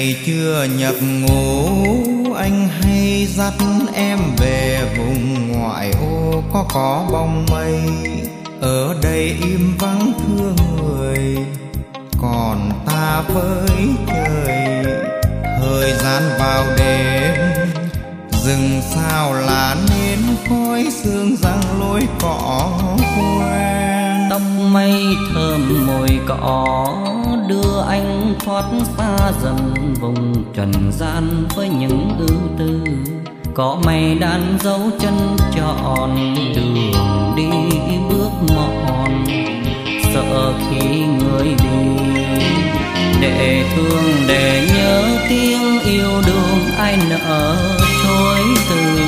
ngày chưa nhập ngũ, anh hay dắt em về vùng ngoại ô có bóng mây. Ở đây im vắng thương người, còn ta với trời. Thời gian vào đêm, rừng sao lá nến khói sương răng lối cỏ quen. Tóc mây thơm mùi cỏ đưa anh thoát xa dần vùng trần gian với những ưu tư. Có mây đan dấu chân trọn đường đi bước mòn, sợ khi người đi để thương để nhớ tiếng yêu đương ai nỡ chối từ.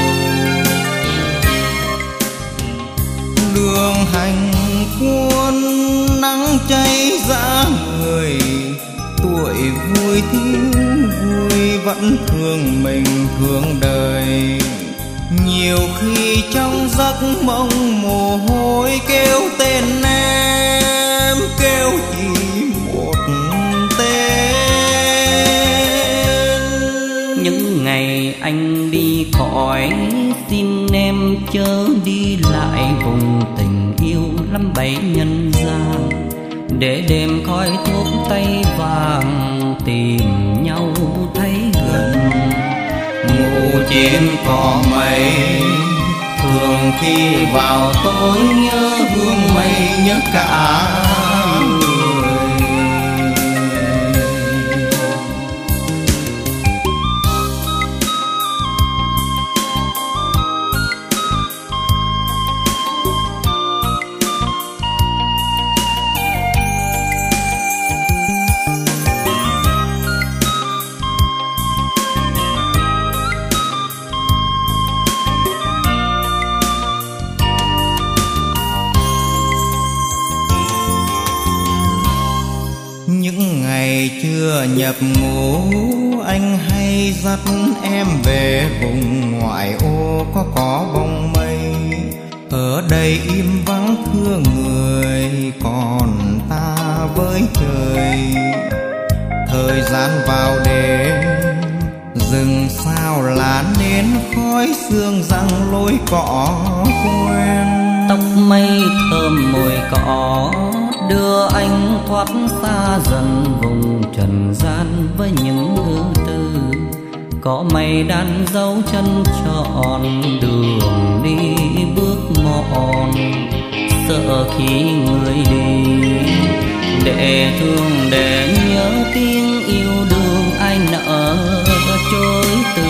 Đường hành quân nắng cháy giá người, tuổi vui thiếu vui vẫn thương mình thương đời. Nhiều khi trong giấc mộng mồ hôi kêu tên em, kêu chỉ một tên. Những ngày anh đi khỏi xin em chớ đi lại vùng tình yêu lắm bấy nhân gian, để đêm khói thuốc tay vàng tìm nhau thấy gần. Ngủ trên cỏ mây, thường khi vào tối nhớ hương mây nhớ cả người. Những ngày chưa nhập ngũ, anh hay dắt em về vùng ngoại ô có bóng mây. Ở đây im vắng thương người, còn ta với trời. Thời gian vào đêm, rừng sao lá nến khói sương răng lối cỏ quen. Tóc mây thơm mùi cỏ đưa anh thoát xa dần vùng trần gian với những ưu tư. Có mây đan dấu chân trọn đường đi bước mòn, sợ khi người đi để thương để nhớ tiếng yêu đương ai nỡ chối từ.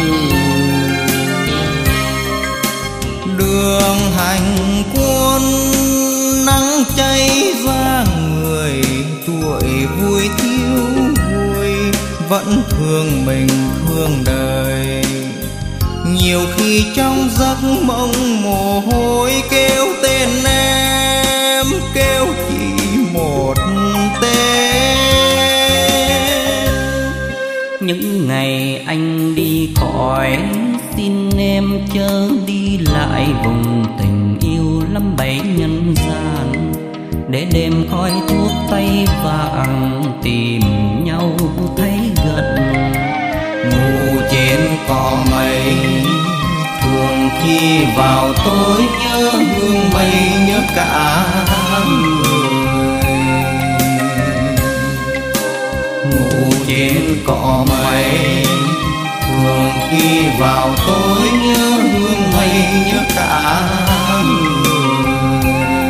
Đường hành quân nắng cháy ra người, tuổi vui thiếu vui vẫn thương mình thương đời. Nhiều khi trong giấc mộng mồ hôi kêu tên em, kêu chỉ một tên. Những ngày anh đi khỏi xin em chớ đi lại vùng tình yêu lắm bấy nhân gian, để đêm khói thuốc tay vàng tìm nhau thấy gần. Ngủ trên cỏ mây, thường khi vào tối nhớ hương mây nhớ cả người. Ngủ trên cỏ mây, thường khi vào tối nhớ hương mây nhớ cả người.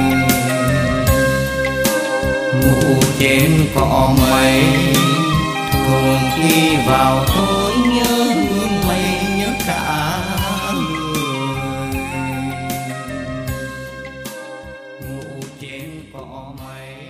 Ngủ trên cỏ mây, thường khi vào tối nhớ hương mây nhớ cả người. Ngủ trên cỏ mây.